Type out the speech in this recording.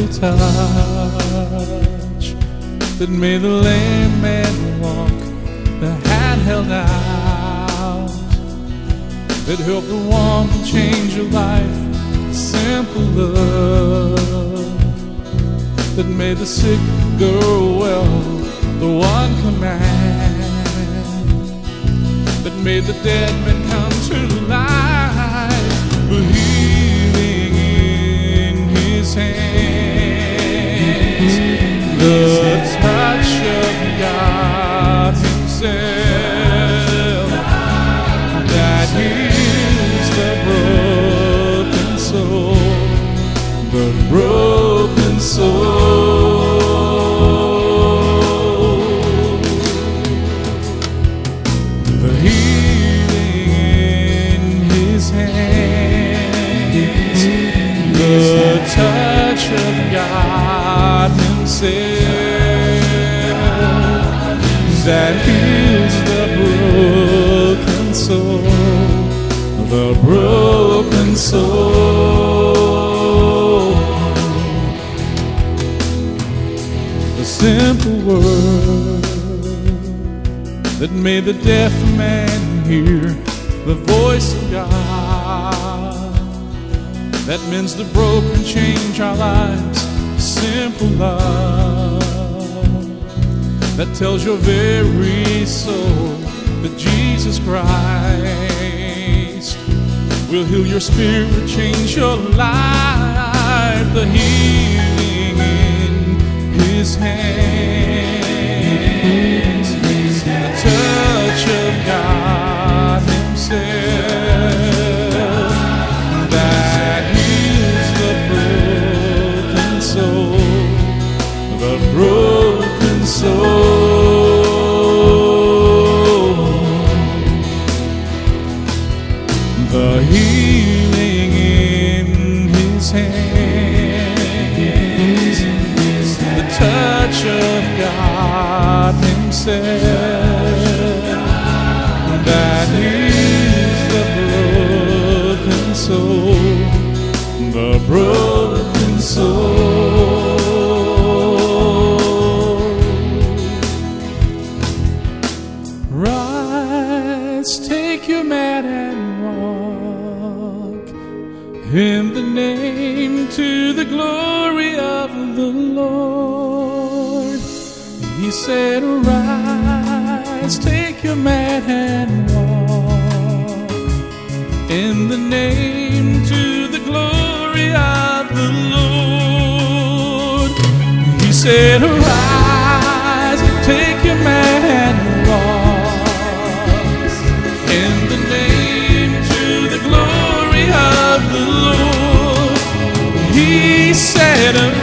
touch that made the lame man walk, the hand held out that helped the one to change your life, simple love that made the sick girl well, the one command that made the dead men come to life, the healing in his hands, the touch of God himself that heals the broken soul, the broken soul. The healing in his hands, the touch of God himself that heals the broken soul, the broken soul. The simple word that made the deaf man hear the voice of God, that mends the broken, change our lives. Simple love that tells your very soul that Jesus Christ will heal your spirit, change your life. The healing in his hands, the touch of God himself that heals the broken soul, the broken soul. The healing in his hands, the touch of God himself that heals the broken soul, the broken soul. Rise, take your mat and walk in the name, to the glory of the Lord. He said, arise, take your mat and walk in the name, to the glory of the Lord. He said, arise, take your mat and walk in the name, to the glory of the Lord. He said,